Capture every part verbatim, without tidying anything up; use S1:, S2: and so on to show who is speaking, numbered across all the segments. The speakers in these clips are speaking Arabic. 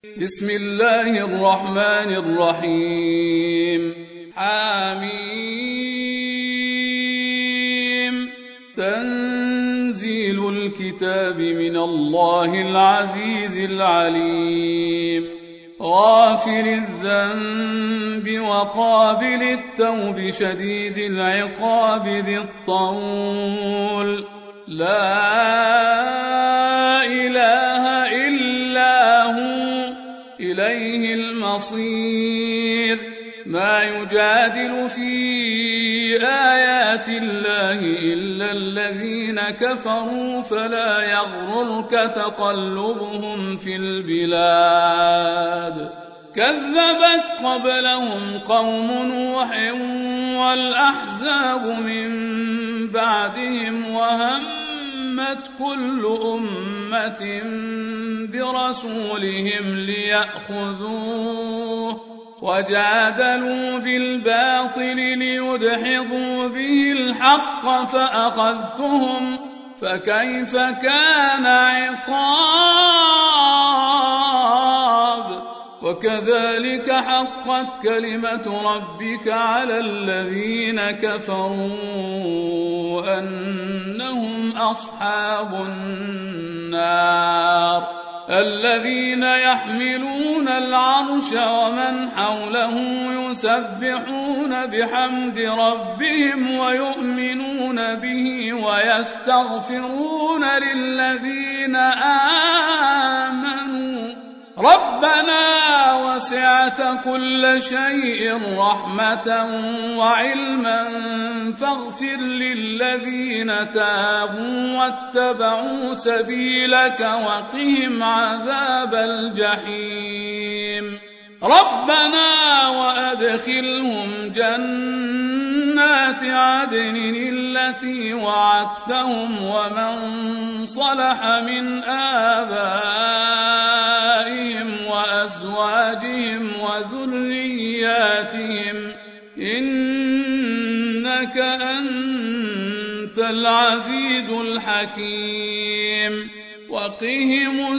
S1: بسم الله الرحمن الرحيم. حميم. تنزيل الكتاب من الله العزيز العليم. غافر الذنب وقابل التوب شديد العقاب ذي الطول. لا إله إلا هو إليه المصير. ما يجادل في آيات الله إلا الذين كفروا فلا يغررك تقلبهم في البلاد. كذبت قبلهم قوم نوح والأحزاب من بعدهم وهمت كل أمة برسولهم ليأخذوه وجادلوا بالباطل ليدحضوا به الحق فأخذتهم فكيف كان عقاب. وكذلك حقت كلمة ربك على الذين كفروا أنهم أصحاب النار. الذين يحملون العرش ومن حوله يسبحون بحمد ربهم ويؤمنون به ويستغفرون للذين آمنوا ربنا وسعت كل شيء رحمة وعلما فاغفر للذين تابوا واتبعوا سبيلك وقهم عذاب الجحيم. ربنا وأدخلهم جنات عدن التي وعدتهم ومن صلح من آبائهم وأزواجهم وذرياتهم إنك أنت العزيز الحكيم. وقهم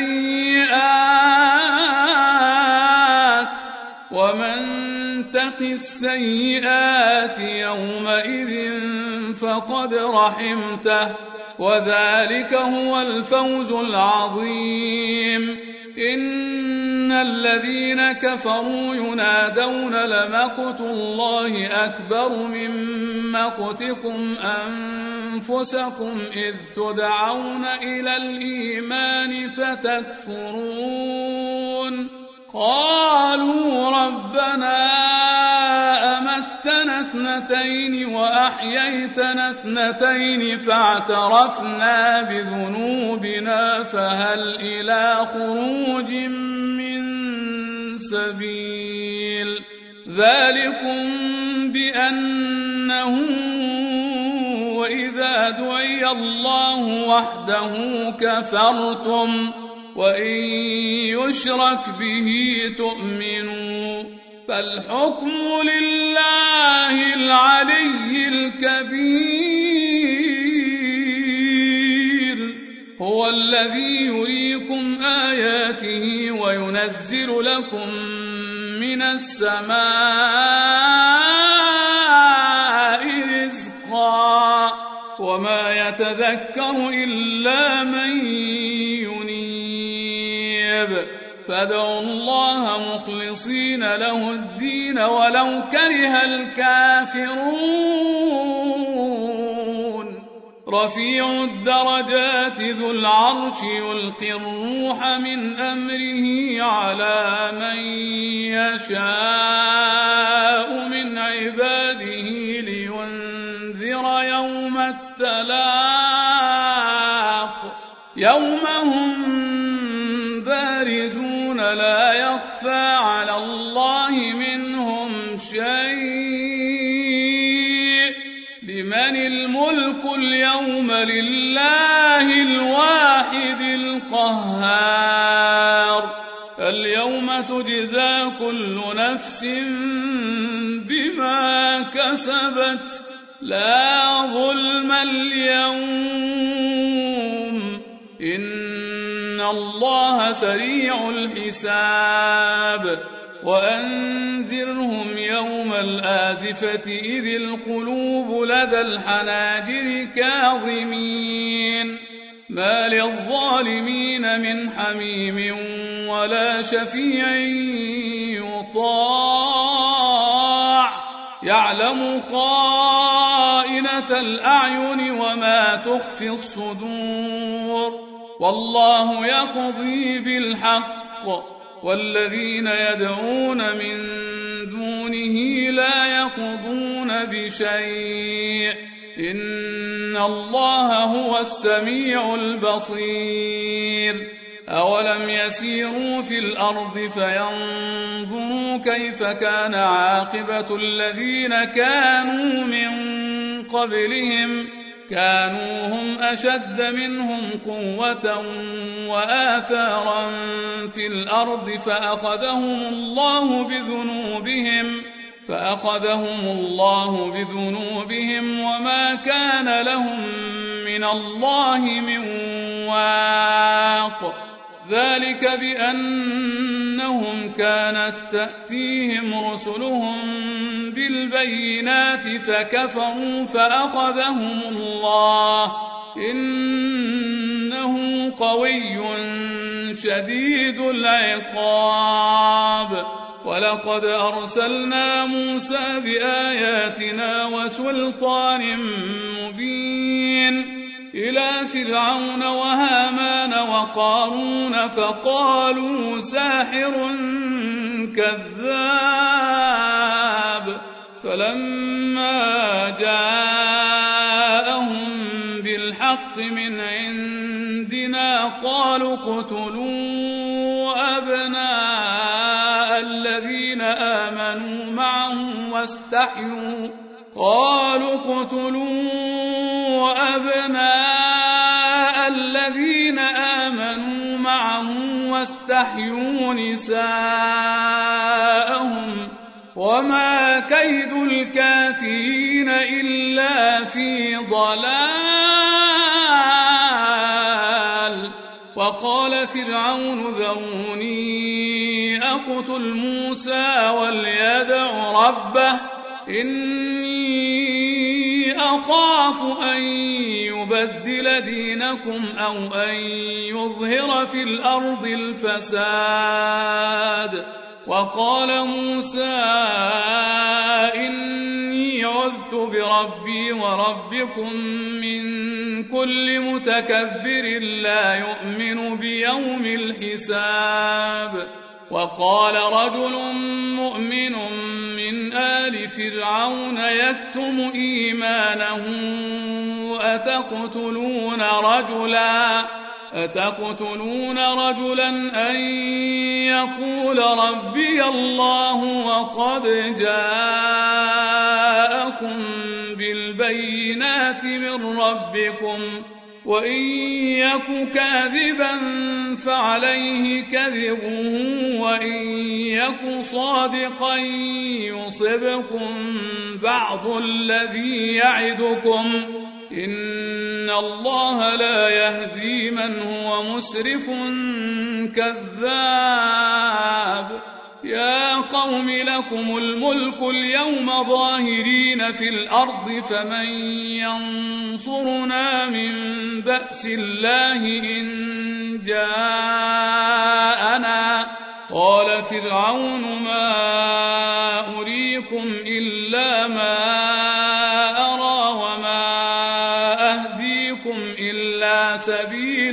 S1: السيئات ومن تق السيئات يومئذ فقد رحمته وذلك هو الفوز العظيم. إن الذين كفروا ينادون لمقت الله أكبر من مقتكم أنفسكم إذ تدعون إلى الإيمان فتكفرون. قالوا ربنا أمتنا اثنتين وأحييتنا اثنتين فاعترفنا بذنوبنا فهل إلى خروج من سبيل. ذلكم بأنه وإذا دعي الله وحده كفرتم وإن يشرك به تؤمنوا. فالحكم لله العلي الكبير. هو الذي يريكم آياته وينزل لكم من السماء رزقا وما يتذكر إلا من ينيب. فادعوا الله مخلصين له الدين ولو كره الكافرون. رفيع الدرجات ذو العرش يلقي الروح من أمره على من يشاء من عباده لينذر يوم التلاق يوم هم بارزون لا يخفى على الله منهم شيء. لمن الملك اليوم لله الواحد القهار. اليوم تجزى كل نفس بما كسبت لا ظلم اليوم إن إن الله سريع الحساب وأنذرهم يوم الآزفة إذ القلوب لدى الحناجر كاظمين ما للظالمين من حميم ولا شفيع يطاع يعلم خائنة الأعين وما تخفي الصدور والله يقضي بالحق والذين يدعون من دونه لا يقضون بشيء إن الله هو السميع البصير أولم يسيروا في الأرض فينظروا كيف كان عاقبة الذين كانوا من قبلهم كانوا هم أشد منهم قوة وآثارا في الأرض فأخذهم الله بذنوبهم فأخذهم الله بذنوبهم وما كان لهم من الله من واق ذلك بأنهم كانت تأتيهم رسلهم بالبينات فكفروا فأخذهم الله إنه قوي شديد العقاب ولقد أرسلنا موسى بآياتنا وسلطان مبين إلى فرعون وهامان وقارون فقالوا ساحر كذاب فلما جاءهم بالحق من عندنا قالوا اقتلوا أبناء الذين آمنوا معه واستحيوا قالوا اقتلوا أبناء الذين آمنوا معه واستحيوا نساءهم وما كيد الكافرين إلا في ضلال وقال فرعون ذروني أقتل موسى وليدع ربه إني أخاف أن يبدل دينكم أو أن يظهر في الأرض الفساد وقال موسى إني عذت بربي وربكم من كل متكبر لا يؤمن بيوم الحساب وقال رجل مؤمن من آل فرعون يكتم إيمانه أتقتلون رجلا أتقتلون رجلا أن يقول ربي الله وقد جاءكم بالبينات من ربكم وإن يك كاذبا فعليه كذبه وإن يك صادقا يصبكم بعض الذي يعدكم إن الله لا يهدي من هو مسرف كذاب يا قوم لكم الملك اليوم ظاهرين في الأرض فمن ينصرنا من بأس الله إن جاءنا قال فرعون ما أريكم إلا ما أرى وما أهديكم إلا سبيل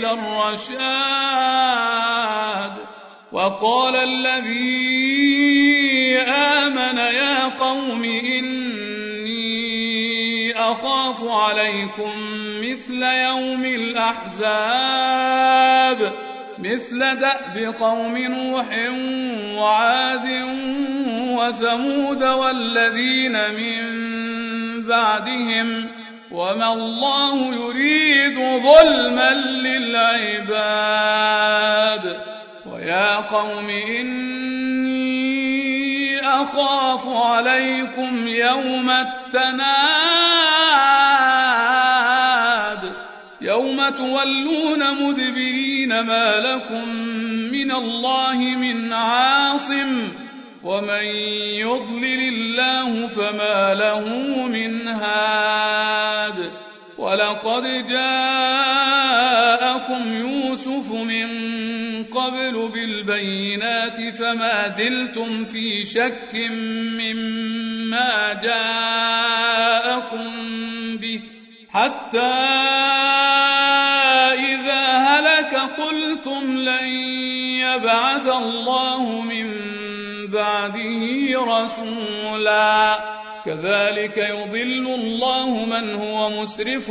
S1: الرشاد وقال الذي آمن يا قوم إني أخاف عليكم مثل يوم الأحزاب مثل دأب قوم نوح وعاد وثمود والذين من بعدهم وما الله يريد ظلما للعباد ويا قوم إني أخاف عليكم يوم التناد يوم يوم تولون مدبرين ما لكم من الله من عاصم ومن يضلل الله فما له من هاد ولقد جاءكم يوسف من قبل بالبينات فما زلتم في شك مما جاءكم به حتى إذا هلك قلتم لن يبعث الله من بعده رسولا كذلك يضل الله من هو مسرف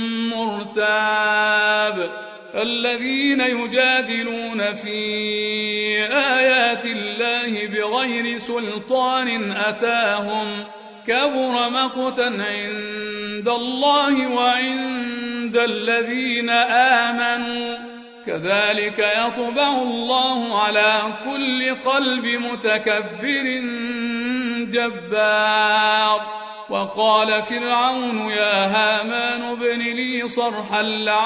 S1: مرتاب الذين يجادلون في آيات الله بغير سلطان أتاهم كبر مقتا عند الله وعند الذين آمنوا كذلك يطبع الله على كل قلب متكبر جبار وقال فرعون يا هامان ابن لي صرحا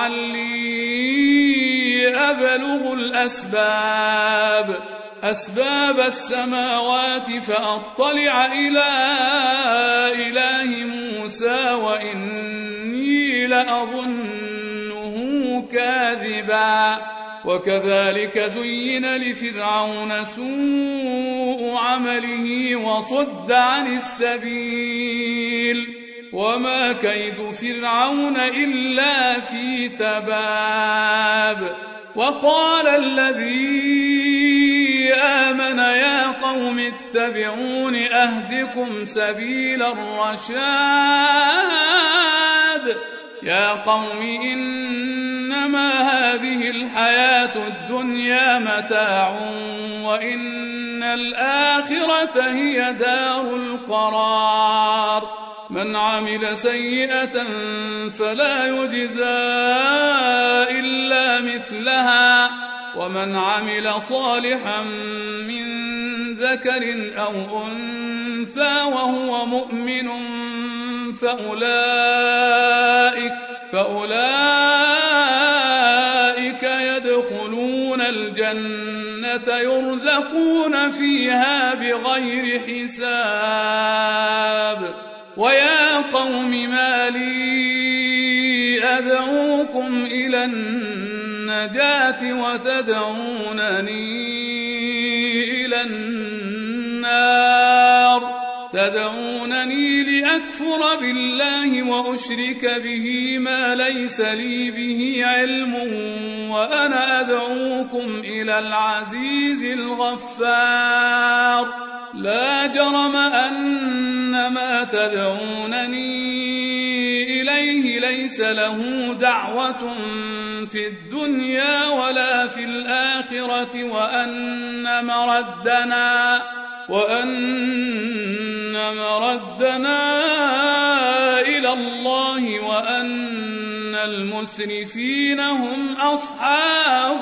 S1: لعلي أبلغ الأسباب أسباب السماوات فأطلع إلى إله موسى وإني لأظنه كاذبا وكذلك زين لفرعون سوء عمله وصد عن السبيل وما كيد فرعون إلا في تباب وقال الذي آمن يا قوم اتبعون أهدكم سبيل الرشاد يا قوم إنما هذه الحياة الدنيا متاع وإن الآخرة هي دار القرار من عمل سيئة فلا يجزى إلا مثلها ومن عمل صالحا من ذكر أو أنثى وهو مؤمن فأولئك, فأولئك يدخلون الجنة يرزقون فيها بغير حساب ويا قوم ما لي أدعوكم إلى النجاة وتدعونني إلى النار تدعونني لأكفر بالله وأشرك به ما ليس لي به علم وأنا أدعوكم إلى العزيز الغفار لا جرم أن ما تدعونني إليه ليس له دعوة في الدنيا ولا في الآخرة وأن مردنا وأن مردنا إلى الله وأن المسرفين هم أصحاب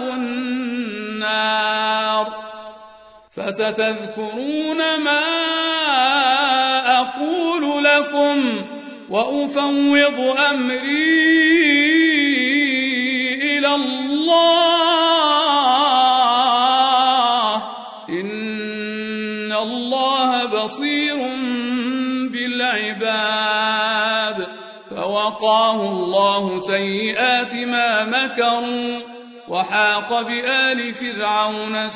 S1: النار فستذكرون ما أقول لكم وأفوض أمري إلى الله إن الله بصير بالعباد فوقاه الله سيئات ما مكروا وحاق بآل فرعون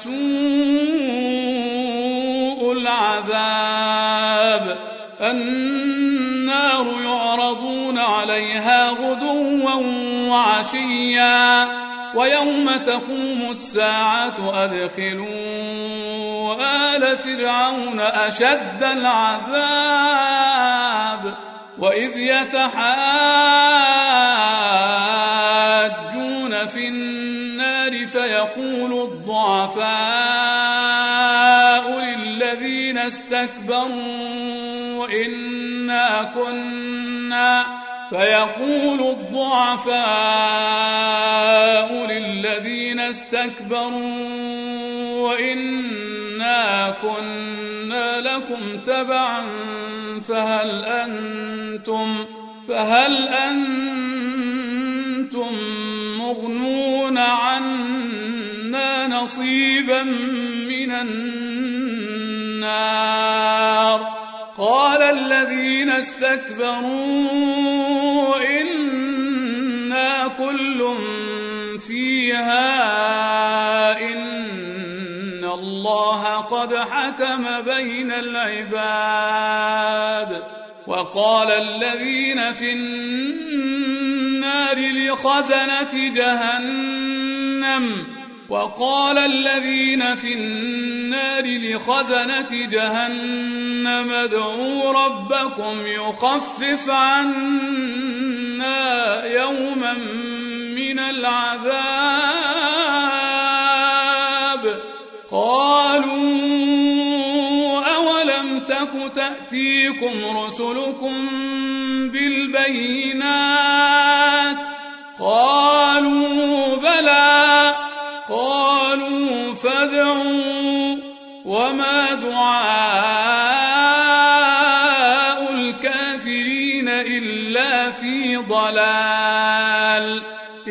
S1: سوء العذاب النار يعرضون عليها غدوا وعشيا ويوم تقوم الساعة أدخلوا آل فرعون أشد العذاب وإذ يتحاجون في النار فيقول الضعفاء للذين استكبروا إنا كنا فيقول الضعفاء للذين استكبروا إنا كنا لكم تبعا فهل أنتم فهل أنتم عنا نصيبا من النار. قال الذين استكبروا إنا كل فيها إن الله قد حكم بين العباد. وقال الذين في النار لخزنة جهنم وقال الذين في النار لخزنة جهنم ادعوا ربكم يخفف عنا يوما من العذاب. قالوا أولم تك تأتيكم رسلكم بالبينات؟ قالوا بلى. قالوا فادعوا. وما دعاء الكافرين إلا في ضلال.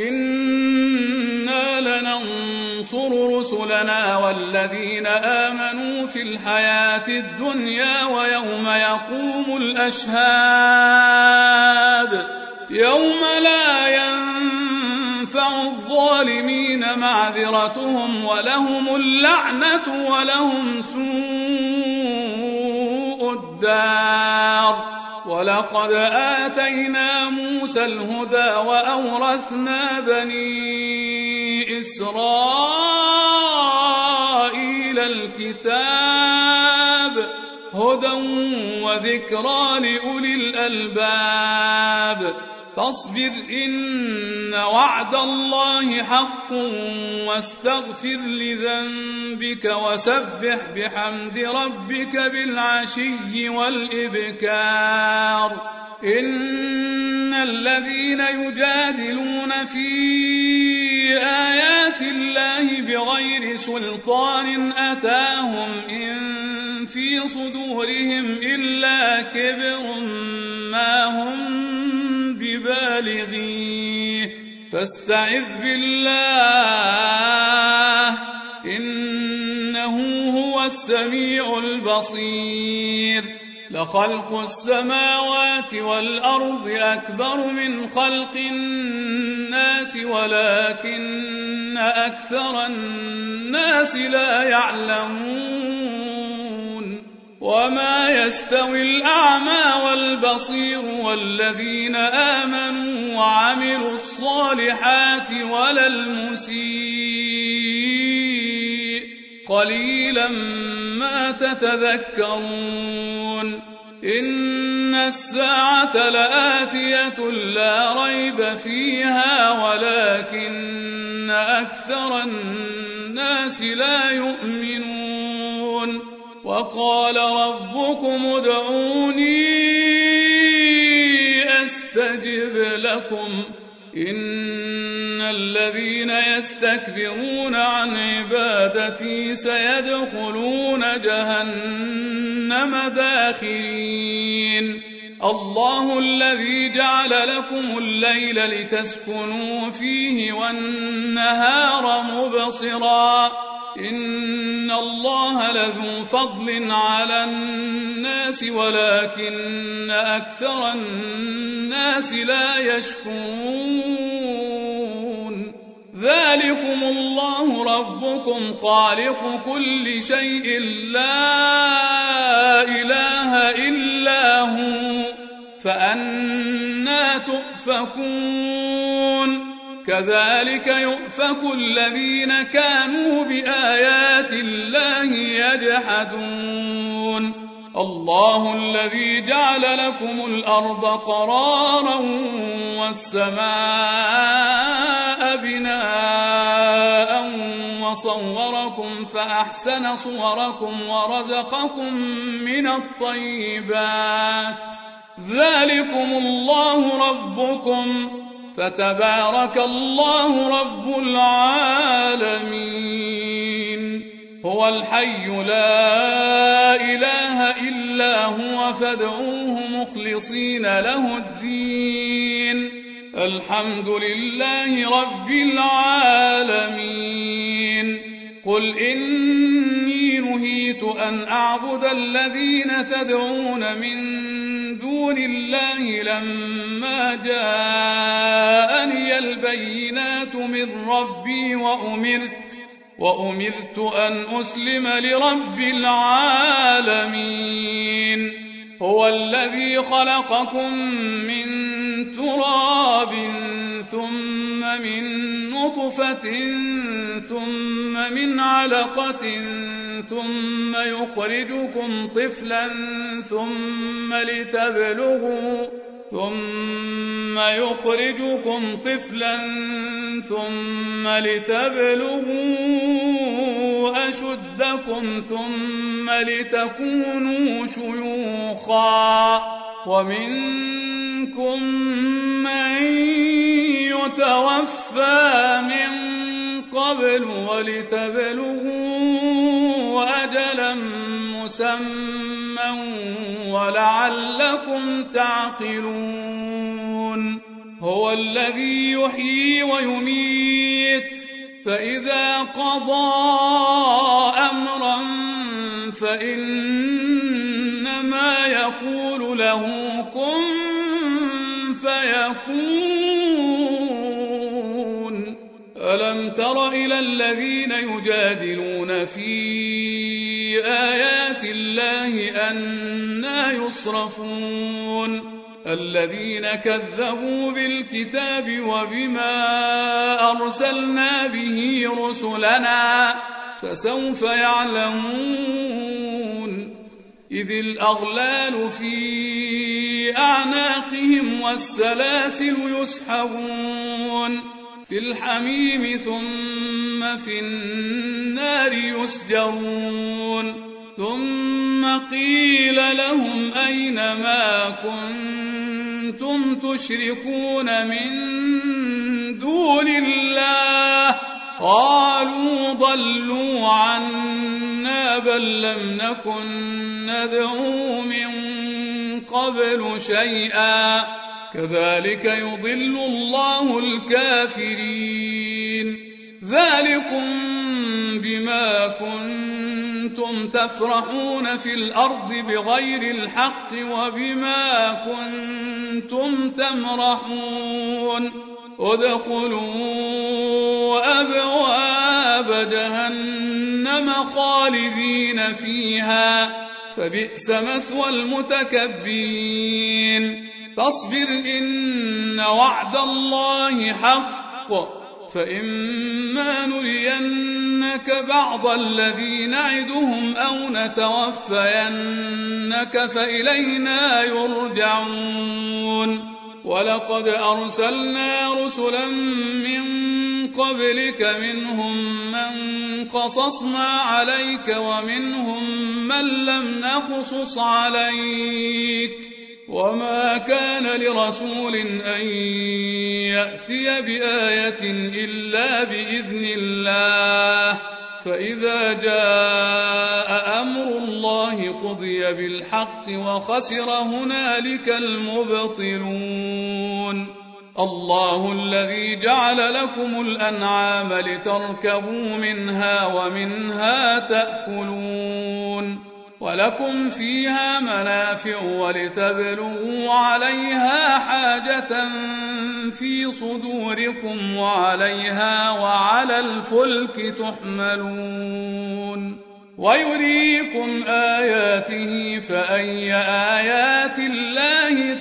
S1: إنا لننصر رسلنا والذين آمنوا في الحياة الدنيا ويوم يقوم الأشهاد يوم لا ينفع الظالمين معذرتهم ولهم اللعنة ولهم سوء الدار. ولقد آتينا موسى الهدى وأورثنا بني إسرائيل الكتاب هدى وذكرى لأولي الألباب. فاصبر إن وعد الله حق واستغفر لذنبك وسبح بحمد ربك بالعشي والإبكار. إن الذين يجادلون في آيات الله بغير سلطان أتاهم إن في صدورهم إلا كبر ما هم ببالغيه فاستعذ بالله إنه هو السميع البصير. لخلق السماوات والأرض أكبر من خلق الناس ولكن أكثر الناس لا يعلمون. وما يستوي الأعمى والبصير والذين آمنوا وعملوا الصالحات ولا المسيء قليلا ما تتذكرون. إن الساعة لآتية لا ريب فيها ولكن أكثر الناس لا يؤمنون. وقال ربكم ادعوني أستجب لكم إن الذين يستكبرون عن عبادتي سيدخلون جهنم داخرين. الله الذي جعل لكم الليل لتسكنوا فيه والنهار مبصرا إن الله لذو فضل على الناس ولكن أكثر الناس لا يشكرون. ذلكم الله ربكم خالق كل شيء لا إله إلا هو فأنى تؤفكون. كذلك يؤفك الذين كانوا بآيات الله يجحدون. الله الذي جعل لكم الأرض قرارا والسماء بناء وصوركم فأحسن صوركم ورزقكم من الطيبات. ذلكم الله ربكم فتبارك الله رب العالمين. هو الحي لا إله إلا هو فادعوه مخلصين له الدين الحمد لله رب العالمين. قل إني نهيت أن أعبد الذين تدعون من دون الله لما جاءني البينات من ربي وأمرت, وأمرت أن أسلم لرب العالمين. هو الذي خلقكم من تراب ثم من نطفة ثم من علقة ثم يخرجكم طفلا ثم لتبلغوا ثم يخرجكم طفلا ثم لتبلغوا أشدكم ثم لتكونوا شيوخا ومنكم من يتوفى من قبل ولتبلغوا أجلا مسمى ولعلكم تعقلون. هو الذي يحيي ويميت فإذا قضى أمرا فإنما يقول له كن فيكون. ألم تر إلى الذين يجادلون في آيات الله أنى يصرفون الذين كذبوا بالكتاب وبما أرسلنا به رسلنا فسوف يعلمون إذ الأغلال في أعناقهم والسلاسل يسحبون في الحميم ثم في النار يسجرون ثم قيل لهم أين ما كنتم تشركون من دون الله قالوا ضلوا عنا بل لم نكن ندعو من قبل شيئا كذلك يضل الله الكافرين. ذلكم بما كنتم تفرحون في الأرض بغير الحق وبما كنتم تمرحون ادخلوا أبواب جهنم خالدين فيها فبئس مثوى المتكبرين. فاصبر إن وعد الله حق فإما نرينك بعض الذي نعدهم أو نتوفينك فإلينا يرجعون. ولقد أرسلنا رسلا من قبلك منهم من قصصنا عليك ومنهم من لم نقصص عليك وما كان لرسول أن يأتي بآية إلا بإذن الله فإذا جاء أمر الله قضي بالحق وخسر هنالك المبطلون. الله الذي جعل لكم الأنعام لتركبوا منها ومنها تأكلون ولكم فيها منافع ولتبلغوا عليها حاجة في صدوركم وعليها وعلى الفلك تحملون ويريكم آياته فأي آيات الله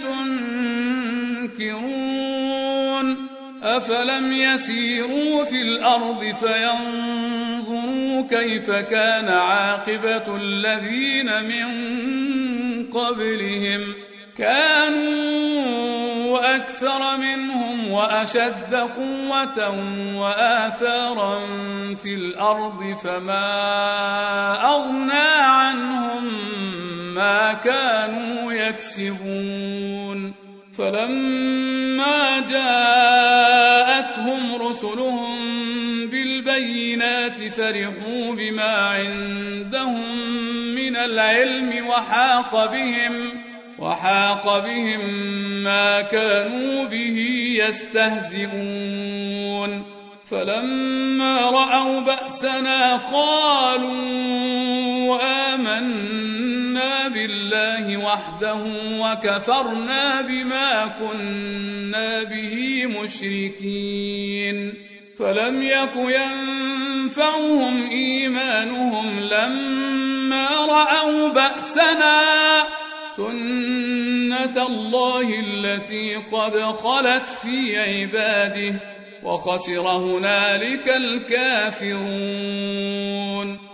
S1: تنكرون. أفلم يسيروا في الأرض فينظروا كيف كان عاقبة الذين من قبلهم كانوا أكثر منهم وأشد قوة وآثارا في الأرض فما أغنى عنهم ما كانوا يكسبون. فلما جاءتهم رسلهم بالبينات فرحوا بما عندهم من العلم وحاق بهم وحاق بهم ما كانوا به يستهزئون فلما رأوا بأسنا قالوا آمنا بالله وحده وكفرنا بما كنا به مشركين فلم يك ينفعهم إيمانهم لما رأوا بأسنا سنة الله التي قد خلت في عباده وخسر هنالك الكافرون